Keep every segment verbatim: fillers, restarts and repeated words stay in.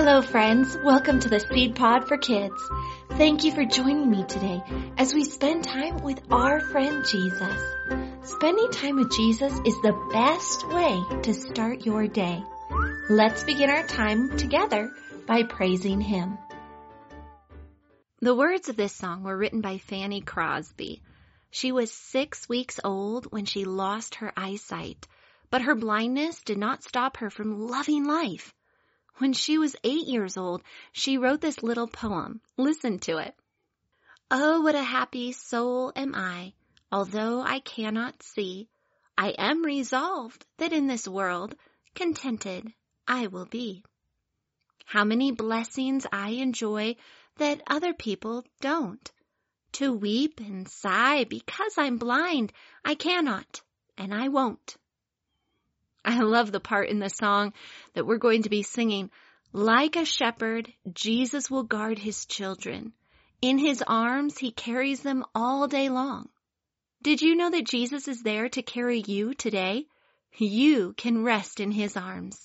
Hello friends, welcome to the Seed Pod for Kids. Thank you for joining me today as we spend time with our friend Jesus. Spending time with Jesus is the best way to start your day. Let's begin our time together by praising Him. The words of this song were written by Fanny Crosby. She was six weeks old when she lost her eyesight, but her blindness did not stop her from loving life. When she was eight years old, she wrote this little poem. Listen to it. Oh, what a happy soul am I, although I cannot see. I am resolved that in this world contented I will be. How many blessings I enjoy that other people don't. To weep and sigh because I'm blind, I cannot and I won't. I love the part in the song that we're going to be singing. Like a shepherd, Jesus will guard his children. In his arms, he carries them all day long. Did you know that Jesus is there to carry you today? You can rest in his arms.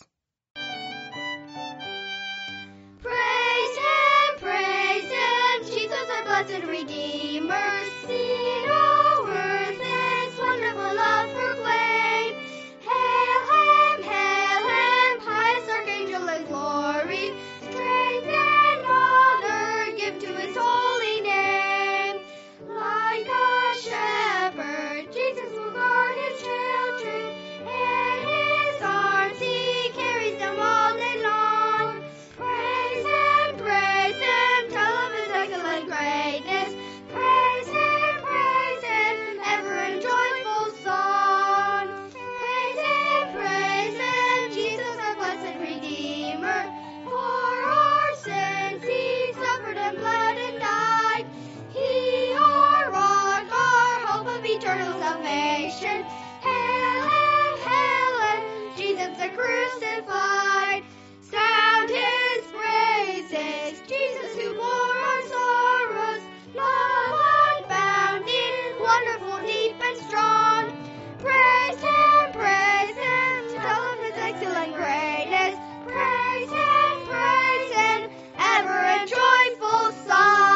Praise him, praise him, Jesus our blessed Redeemer. Sing all earth his wonderful love proclaim. Hail him, hail him, highest archangel in glory. Strength and honor give to his holy name. Like a shepherd, Jesus will guard his children. In his arms he carries them all day long. Praise him, praise him, tell of his excellent greatness. Praise him, praise him, ever in joyful song. Praise him, praise him, Jesus our blessed Redeemer. For our sins he suffered and bled and died. He our rock, our hope of eternal salvation. Hail him, hail him, Jesus the crucified. Sound his praises, Jesus who bore our sorrows. Love unbounded, wonderful, deep and strong. Praise him, praise him, tell of his excellent greatness. Praise him, praise him, ever a joyful song.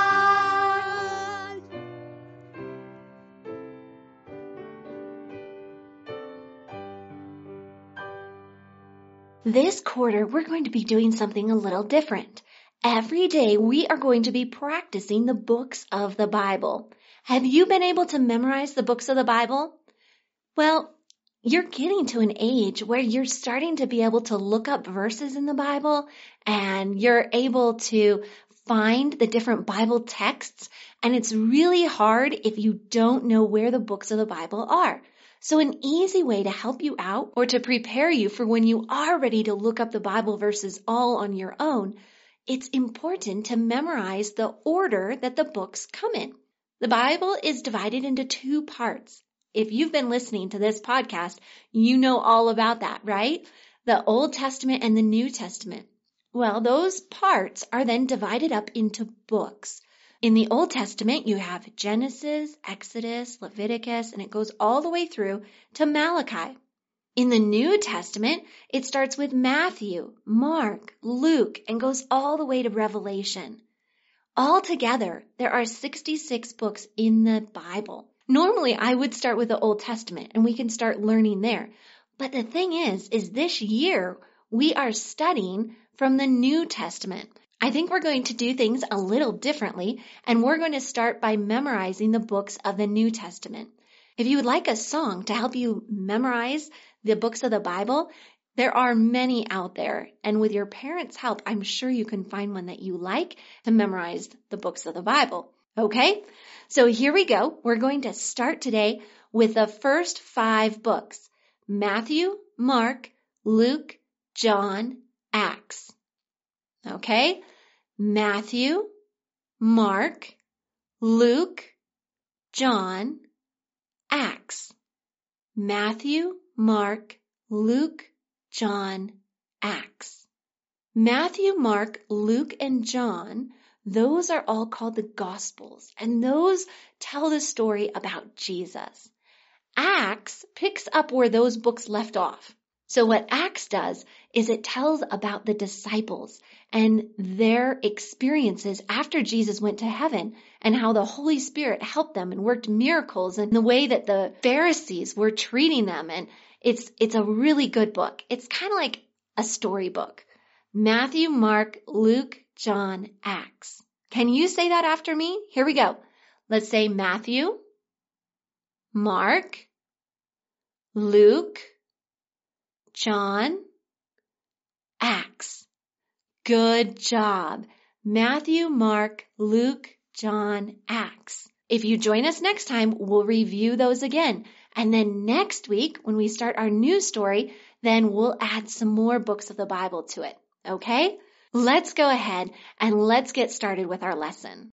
This quarter, we're going to be doing something a little different. Every day, we are going to be practicing the books of the Bible. Have you been able to memorize the books of the Bible? Well, you're getting to an age where you're starting to be able to look up verses in the Bible, and you're able to find the different Bible texts, and it's really hard if you don't know where the books of the Bible are. So an easy way to help you out or to prepare you for when you are ready to look up the Bible verses all on your own, it's important to memorize the order that the books come in. The Bible is divided into two parts. If you've been listening to this podcast, you know all about that, right? The Old Testament and the New Testament. Well, those parts are then divided up into books. In the Old Testament, you have Genesis, Exodus, Leviticus, and it goes all the way through to Malachi. In the New Testament, it starts with Matthew, Mark, Luke, and goes all the way to Revelation. Altogether, there are sixty-six books in the Bible. Normally, I would start with the Old Testament, and we can start learning there. But the thing is, is this year, we are studying from the New Testament. I think we're going to do things a little differently, and we're going to start by memorizing the books of the New Testament. If you would like a song to help you memorize the books of the Bible, there are many out there, and with your parents' help, I'm sure you can find one that you like to memorize the books of the Bible. Okay? So here we go. We're going to start today with the first five books: Matthew, Mark, Luke, John, Acts. Okay? Matthew, Mark, Luke, John, Acts. Matthew, Mark, Luke, John, Acts. Matthew, Mark, Luke, and John, those are all called the Gospels, and those tell the story about Jesus. Acts picks up where those books left off. So what Acts does is it tells about the disciples and their experiences after Jesus went to heaven and how the Holy Spirit helped them and worked miracles and the way that the Pharisees were treating them. And it's, it's a really good book. It's kind of like a storybook. Matthew, Mark, Luke, John, Acts. Can you say that after me? Here we go. Let's say Matthew, Mark, Luke, John, Acts. Good job. Matthew, Mark, Luke, John, Acts. If you join us next time, we'll review those again. And then next week, when we start our new story, then we'll add some more books of the Bible to it. Okay? Let's go ahead and let's get started with our lesson.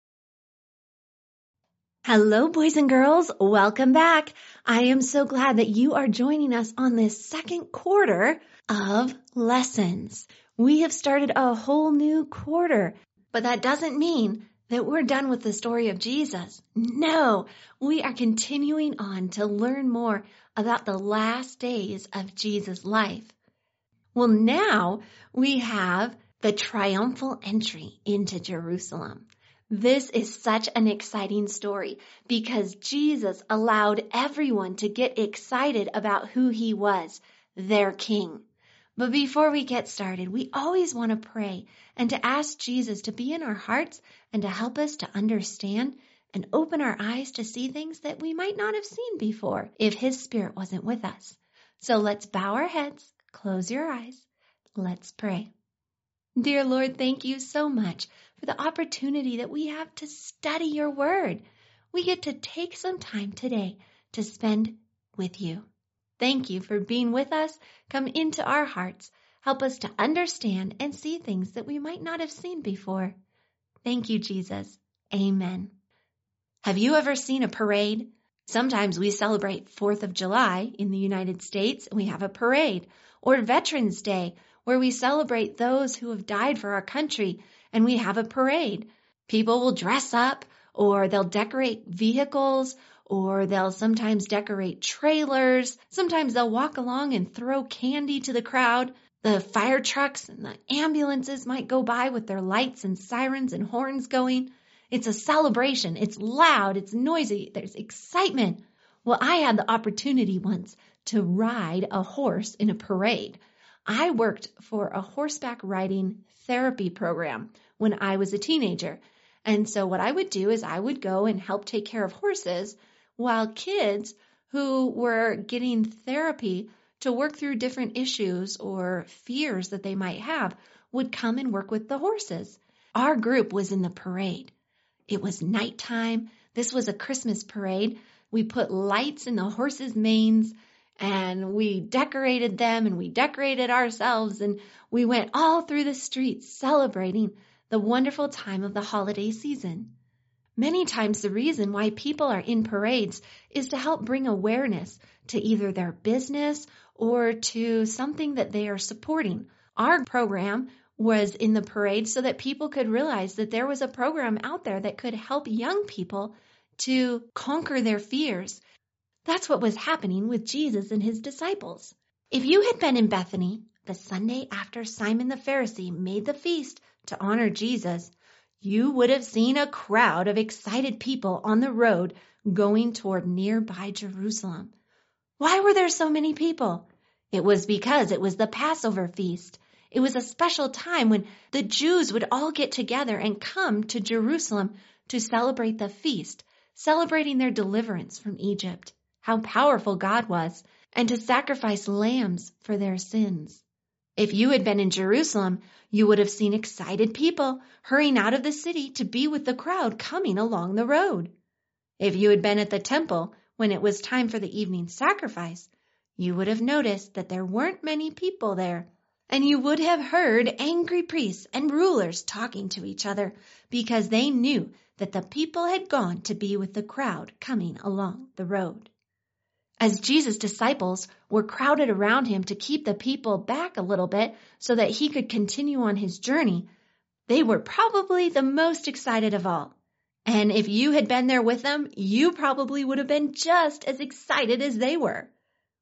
Hello, boys and girls. Welcome back. I am so glad that you are joining us on this second quarter of lessons. We have started a whole new quarter, but that doesn't mean that we're done with the story of Jesus. No, we are continuing on to learn more about the last days of Jesus' life. Well, now we have the triumphal entry into Jerusalem. This is such an exciting story because Jesus allowed everyone to get excited about who he was, their king. But before we get started, we always want to pray and to ask Jesus to be in our hearts and to help us to understand and open our eyes to see things that we might not have seen before if his Spirit wasn't with us. So let's bow our heads, close your eyes, let's pray. Dear Lord, thank you so much for the opportunity that we have to study your word. We get to take some time today to spend with you. Thank you for being with us. Come into our hearts. Help us to understand and see things that we might not have seen before. Thank you, Jesus. Amen. Have you ever seen a parade? Sometimes we celebrate fourth of July in the United States and we have a parade, or Veterans Day, where we celebrate those who have died for our country, and we have a parade. People will dress up, or they'll decorate vehicles, or they'll sometimes decorate trailers. Sometimes they'll walk along and throw candy to the crowd. The fire trucks and the ambulances might go by with their lights and sirens and horns going. It's a celebration. It's loud. It's noisy. There's excitement. Well, I had the opportunity once to ride a horse in a parade. I worked for a horseback riding therapy program when I was a teenager. And so what I would do is I would go and help take care of horses while kids who were getting therapy to work through different issues or fears that they might have would come and work with the horses. Our group was in the parade. It was nighttime. This was a Christmas parade. We put lights in the horses' manes, and we decorated them, and we decorated ourselves, and we went all through the streets celebrating the wonderful time of the holiday season. Many times the reason why people are in parades is to help bring awareness to either their business or to something that they are supporting. Our program was in the parade so that people could realize that there was a program out there that could help young people to conquer their fears. That's what was happening with Jesus and his disciples. If you had been in Bethany the Sunday after Simon the Pharisee made the feast to honor Jesus, you would have seen a crowd of excited people on the road going toward nearby Jerusalem. Why were there so many people? It was because it was the Passover feast. It was a special time when the Jews would all get together and come to Jerusalem to celebrate the feast, celebrating their deliverance from Egypt, how powerful God was, and to sacrifice lambs for their sins. If you had been in Jerusalem, you would have seen excited people hurrying out of the city to be with the crowd coming along the road. If you had been at the temple when it was time for the evening sacrifice, you would have noticed that there weren't many people there, and you would have heard angry priests and rulers talking to each other because they knew that the people had gone to be with the crowd coming along the road. As Jesus' disciples were crowded around him to keep the people back a little bit so that he could continue on his journey, they were probably the most excited of all. And if you had been there with them, you probably would have been just as excited as they were.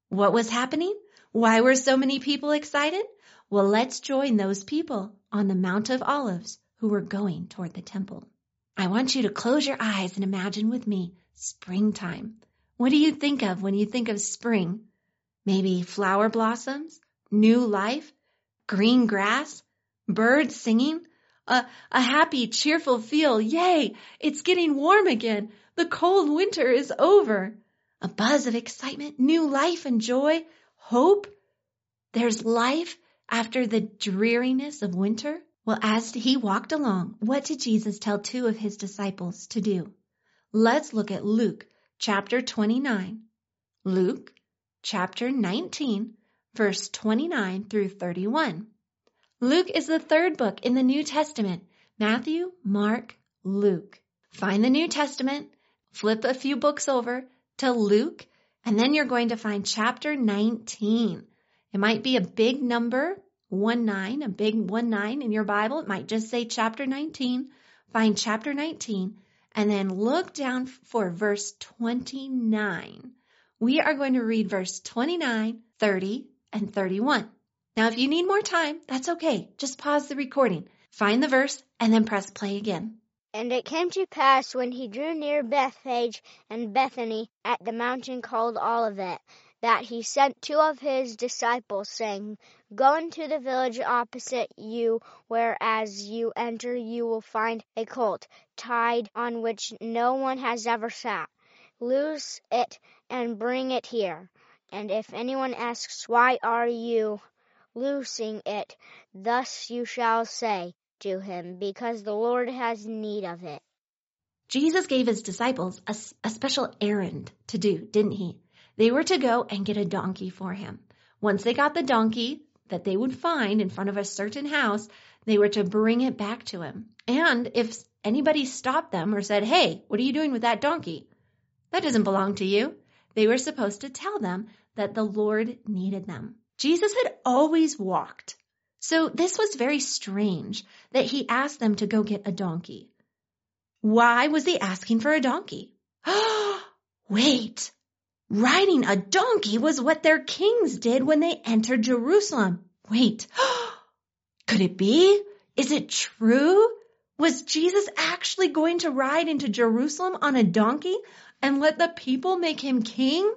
What was happening? Why were so many people excited? Well, let's join those people on the Mount of Olives who were going toward the temple. I want you to close your eyes and imagine with me springtime. What do you think of when you think of spring? Maybe flower blossoms, new life, green grass, birds singing, a, a happy, cheerful feel. Yay, it's getting warm again. The cold winter is over. A buzz of excitement, new life and joy, hope. There's life after the dreariness of winter. Well, as he walked along, what did Jesus tell two of his disciples to do? Let's look at Luke chapter twenty-nine. Luke chapter nineteen, verse twenty-nine through thirty-one. Luke is the third book in the New Testament. Matthew, Mark, Luke. Find the New Testament, flip a few books over to Luke, and then you're going to find chapter nineteen. It might be a big number, one nine, a big one nine in your Bible. It might just say chapter nineteen. Find chapter nineteen, and then look down for verse twenty-nine. We are going to read verse twenty-nine, thirty, and thirty-one. Now, if you need more time, that's okay. Just pause the recording, find the verse, and then press play again. And it came to pass when he drew near Bethphage and Bethany at the mountain called Olivet, that he sent two of his disciples, saying, Go into the village opposite you, where as you enter you will find a colt, tied, on which no one has ever sat. Loose it and bring it here. And if anyone asks, Why are you loosing it? Thus you shall say to him, Because the Lord has need of it. Jesus gave his disciples a, a special errand to do, didn't he? They were to go and get a donkey for him. Once they got the donkey that they would find in front of a certain house, they were to bring it back to him. And if anybody stopped them or said, Hey, what are you doing with that donkey? That doesn't belong to you. They were supposed to tell them that the Lord needed them. Jesus had always walked. So this was very strange that he asked them to go get a donkey. Why was he asking for a donkey? Wait, riding a donkey was what their kings did when they entered Jerusalem. Wait, could it be? Is it true? Was Jesus actually going to ride into Jerusalem on a donkey and let the people make him king?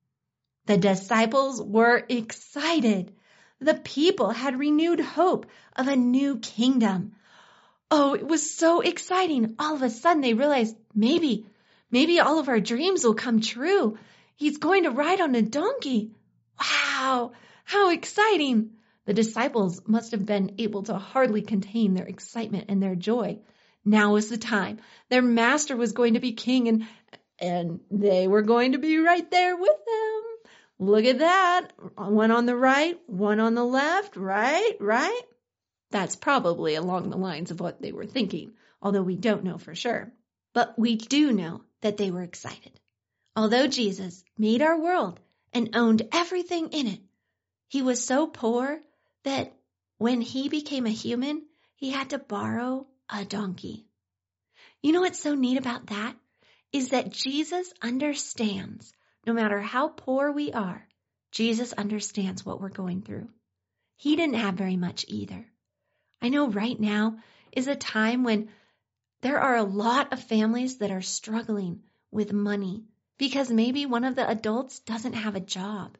The disciples were excited. The people had renewed hope of a new kingdom. Oh, it was so exciting. All of a sudden they realized maybe, maybe all of our dreams will come true. He's going to ride on a donkey. Wow, how exciting. The disciples must have been able to hardly contain their excitement and their joy. Now was the time. Their master was going to be king, and, and they were going to be right there with him. Look at that. One on the right, one on the left, right, right. That's probably along the lines of what they were thinking, although we don't know for sure. But we do know that they were excited. Although Jesus made our world and owned everything in it, he was so poor that when he became a human, he had to borrow a donkey. You know what's so neat about that? Is that Jesus understands, no matter how poor we are, Jesus understands what we're going through. He didn't have very much either. I know right now is a time when there are a lot of families that are struggling with money because maybe one of the adults doesn't have a job,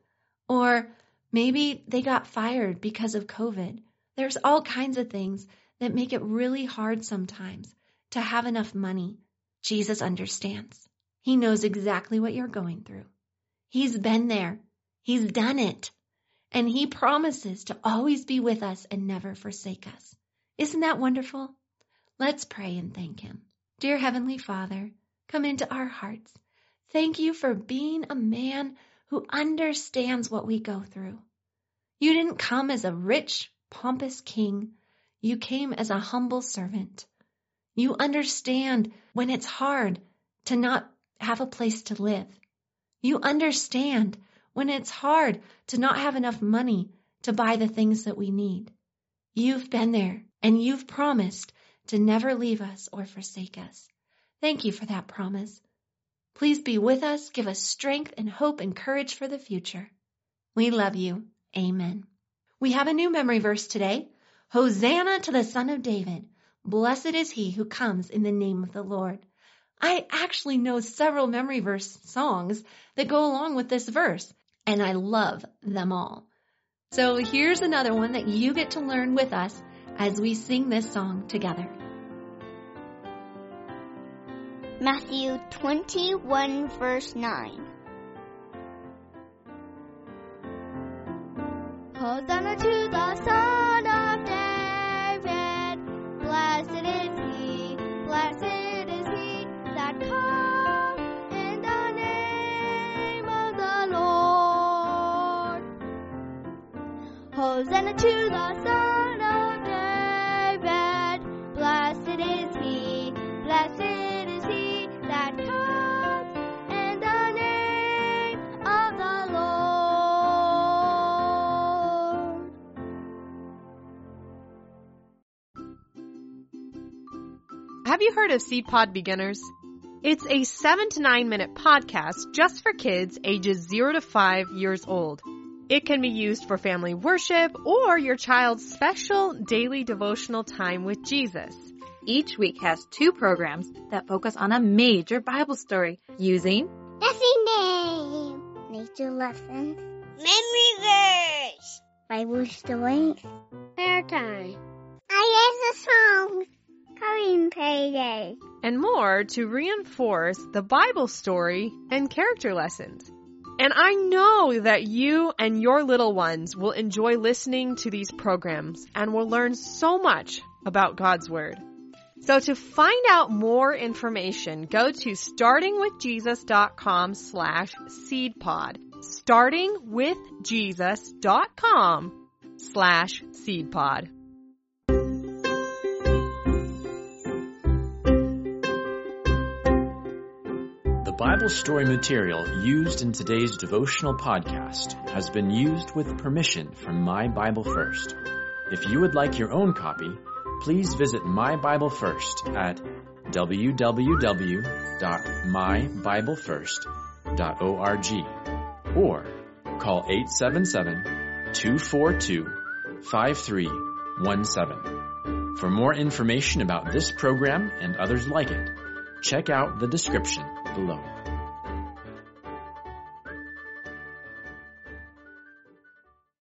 or maybe they got fired because of COVID. There's all kinds of things that make it really hard sometimes to have enough money. Jesus understands. He knows exactly what you're going through. He's been there. He's done it. And he promises to always be with us and never forsake us. Isn't that wonderful? Let's pray and thank him. Dear Heavenly Father, come into our hearts. Thank you for being a man who understands what we go through. You didn't come as a rich, pompous king. You came as a humble servant. You understand when it's hard to not have a place to live. You understand when it's hard to not have enough money to buy the things that we need. You've been there, and you've promised to never leave us or forsake us. Thank you for that promise. Please be with us, give us strength and hope and courage for the future. We love you. Amen. We have a new memory verse today. Hosanna to the Son of David. Blessed is he who comes in the name of the Lord. I actually know several memory verse songs that go along with this verse, and I love them all. So here's another one that you get to learn with us as we sing this song together. Matthew twenty-one, verse nine. Hosanna to the Son of David. Blessed is he, blessed is he that comes in the name of the Lord. Hosanna to the Son of David. Blessed is he, blessed is he that comes in the name of the Lord. Have you heard of SeedPod Beginners? It's a seven to nine minute podcast just for kids ages zero to five years old. It can be used for family worship or your child's special daily devotional time with Jesus. Each week has two programs that focus on a major Bible story using Lesson name, nature lessons, memory verse, Bible stories, prayer time, I guess a song, coloring pages, and more to reinforce the Bible story and character lessons. And I know that you and your little ones will enjoy listening to these programs and will learn so much about God's Word. So to find out more information, go to startingwithjesus.com slash seedpod. startingwithjesus.com slash seedpod. The Bible story material used in today's devotional podcast has been used with permission from My Bible First. If you would like your own copy, please visit My Bible First at w w w dot my bible first dot org or call eight seven seven, two four two, five three one seven. For more information about this program and others like it, check out the description below.